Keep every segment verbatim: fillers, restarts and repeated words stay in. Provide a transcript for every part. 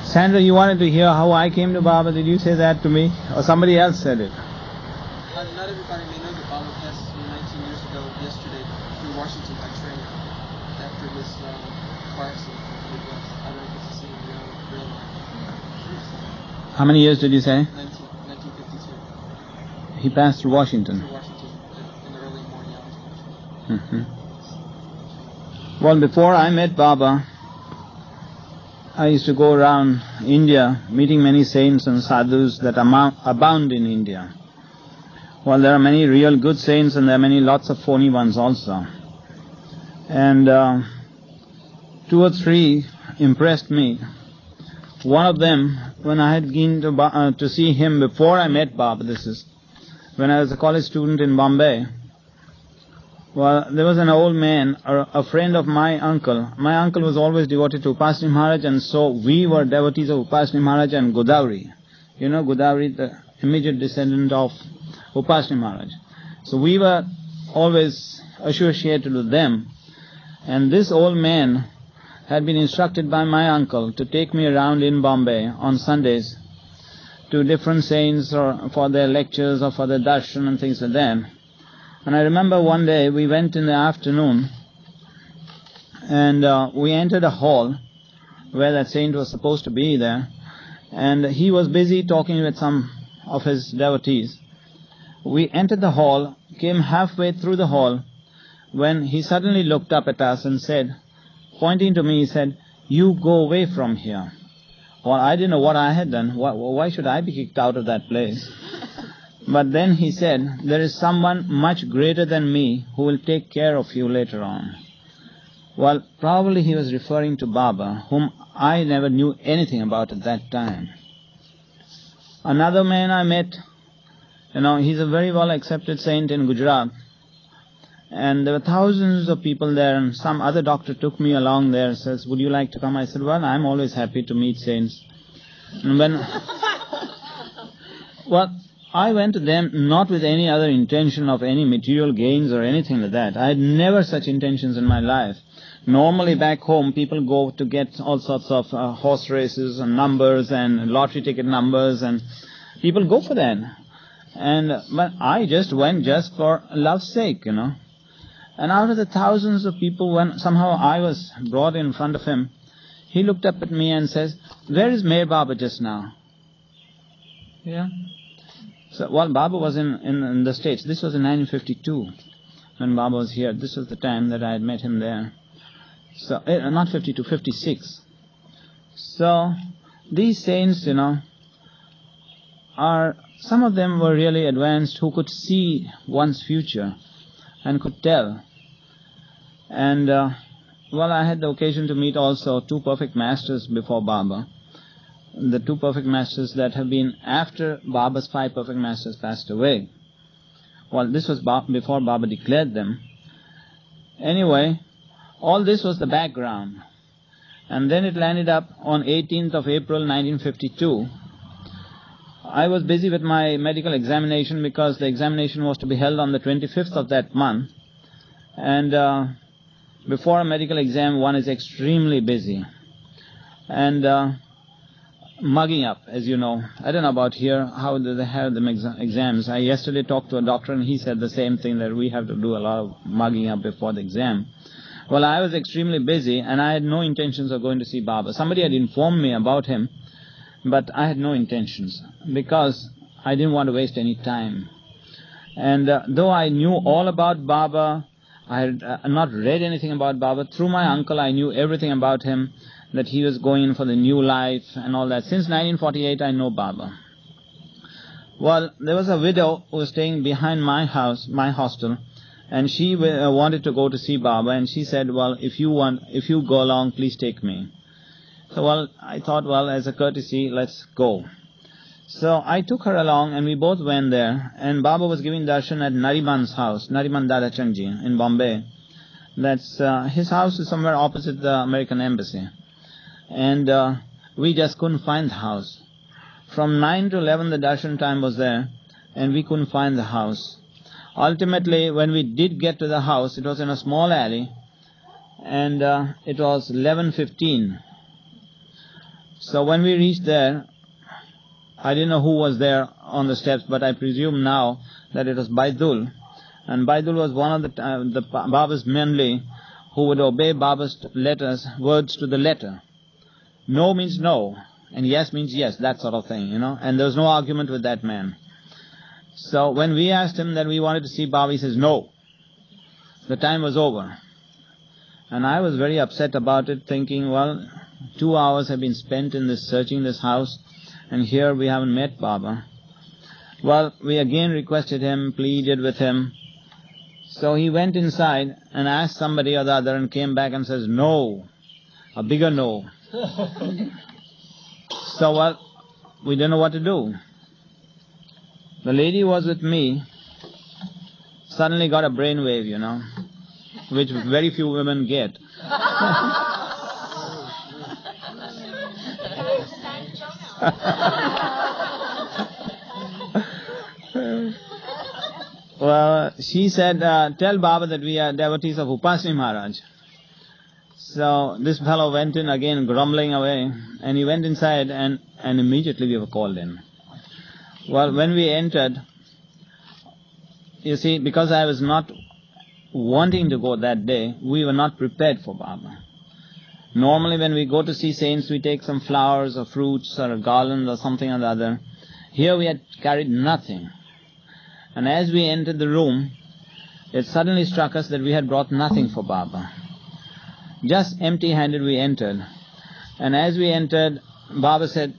Sandra, you wanted to hear how I came to Baba. Did you say that to me? Or somebody else said it? Uh, not everybody may know that Baba passed nineteen years ago yesterday through Washington by train after this uh, car accident in the Midwest. I don't get to see him in real, real life. How many years did you say? nineteen fifty-two. He passed through Washington. Through Washington in the early morning hours. Mm-hmm. Well, before I met Baba, I used to go around India meeting many saints and sadhus that abound in India. Well, there are many real good saints and there are many lots of phony ones also. And uh, two or three impressed me. One of them, when I had been to, uh, to see him before I met Baba, this is when I was a college student in Bombay. Well, there was an old man, a friend of my uncle. My uncle was always devoted to Upasani Maharaj, and so we were devotees of Upasani Maharaj and Godavari. You know, Godavari, the immediate descendant of Upasani Maharaj. So we were always associated with them. And this old man had been instructed by my uncle to take me around in Bombay on Sundays to different saints or for their lectures or for their darshan and things like that. And I remember one day we went in the afternoon and uh, we entered a hall where that saint was supposed to be there, and he was busy talking with some of his devotees. We entered the hall, came halfway through the hall, when he suddenly looked up at us and said, pointing to me, he said, "You go away from here." Well, I didn't know what I had done. Why, why should I be kicked out of that place? But then he said, "There is someone much greater than me who will take care of you later on." Well, probably he was referring to Baba, whom I never knew anything about at that time. Another man I met, you know, he's a very well accepted saint in Gujarat. And there were thousands of people there, and some other doctor took me along there and says, "Would you like to come?" I said, "Well, I'm always happy to meet saints." And when... well, I went to them not with any other intention of any material gains or anything like that. I had never such intentions in my life. Normally back home people go to get all sorts of uh, horse races and numbers and lottery ticket numbers, and people go for that. And but I just went just for love's sake, you know. And out of the thousands of people, when somehow I was brought in front of him, he looked up at me and says, "Where is Meher Baba just now?" Yeah. So, well, Baba was in, in, in the States. This was in nineteen fifty-two when Baba was here. This was the time that I had met him there. So, uh, not fifty-two, fifty-six. So, these saints, you know, are, some of them were really advanced who could see one's future and could tell. And, uh, well, I had the occasion to meet also two perfect masters before Baba. The two perfect masters that have been after Baba's five perfect masters passed away. Well, this was before Baba declared them. Anyway, all this was the background. And then it landed up on eighteenth of April nineteen fifty-two. I was busy with my medical examination because the examination was to be held on the twenty-fifth of that month. And uh, before a medical exam, one is extremely busy. And... Uh, mugging up, as you know. I don't know about here, how do they have them exa- exams. I yesterday talked to a doctor and he said the same thing, that we have to do a lot of mugging up before the exam. Well, I was extremely busy and I had no intentions of going to see Baba. Somebody had informed me about him, but I had no intentions because I didn't want to waste any time. And uh, though I knew all about Baba, I had uh, not read anything about Baba. Through my uncle, I knew everything about him, that he was going in for the new life and all that. Since nineteen forty-eight, I know Baba. Well, there was a widow who was staying behind my house, my hostel, and she uh, wanted to go to see Baba, and she said, "Well, if you want, if you go along, please take me." So, well, I thought, well, as a courtesy, let's go. So I took her along, and we both went there, and Baba was giving darshan at Nariman's house, Nariman Dadachandji in Bombay. That's uh, his house is somewhere opposite the American Embassy. And uh, we just couldn't find the house. From nine to eleven the darshan time was there, and we couldn't find the house. Ultimately, when we did get to the house, it was in a small alley, and uh, it was eleven fifteen. So when we reached there, I didn't know who was there on the steps, but I presume now that it was Baidul. And Baidul was one of the, uh, the Baba's mainly who would obey Baba's letters, words to the letter. No means no, and yes means yes, that sort of thing, you know. And there was no argument with that man. So when we asked him that we wanted to see Baba, he says no. The time was over. And I was very upset about it, thinking, well, two hours have been spent in this searching this house, and here we haven't met Baba. Well, we again requested him, pleaded with him. So he went inside and asked somebody or the other and came back and says, no, a bigger no. So, well, we didn't know what to do. The lady who was with me suddenly got a brainwave, you know, which very few women get. Well, she said, uh, tell Baba that we are devotees of Upasni Maharaj. So this fellow went in again, grumbling away, and he went inside, and, and immediately we were called in. Well, when we entered, you see, because I was not wanting to go that day, we were not prepared for Baba. Normally when we go to see saints, we take some flowers or fruits or a garland or something or the other. Here we had carried nothing. And as we entered the room, it suddenly struck us that we had brought nothing for Baba. Just empty-handed we entered. And as we entered, Baba said,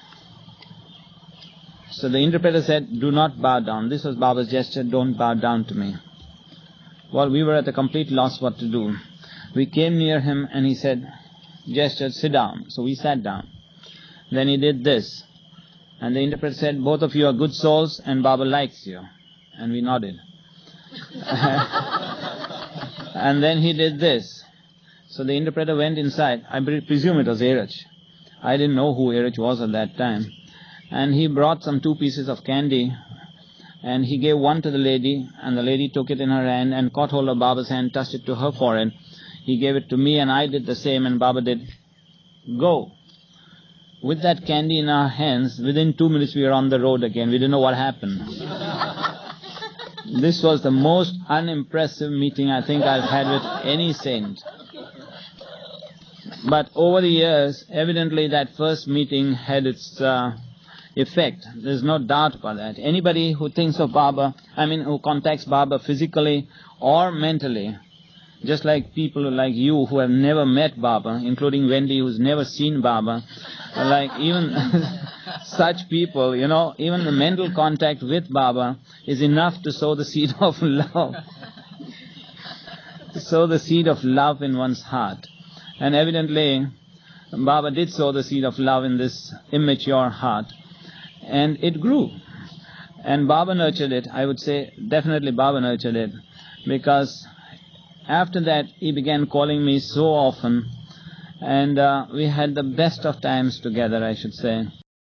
so the interpreter said, do not bow down. This was Baba's gesture, don't bow down to me. Well, we were at a complete loss what to do. We came near him and he said, gestured, sit down. So we sat down. Then he did this. And the interpreter said, both of you are good souls and Baba likes you. And we nodded. And then he did this. So the interpreter went inside. I presume it was Erich. I didn't know who Erich was at that time. And he brought some two pieces of candy. And he gave one to the lady. And the lady took it in her hand and caught hold of Baba's hand, touched it to her forehead. He gave it to me and I did the same. And Baba did, go. With that candy in our hands, within two minutes we were on the road again. We didn't know what happened. This was the most unimpressive meeting I think I've had with any saint. But over the years, evidently that first meeting had its uh, effect. There's no doubt about that. Anybody who thinks of Baba, I mean who contacts Baba physically or mentally, just like people like you who have never met Baba, including Wendy who's never seen Baba, like even such people, you know, even the mental contact with Baba is enough to sow the seed of love. To sow the seed of love in one's heart. And evidently, Baba did sow the seed of love in this immature heart. And it grew. And Baba nurtured it. I would say definitely Baba nurtured it. Because after that, he began calling me so often. And uh, we had the best of times together, I should say.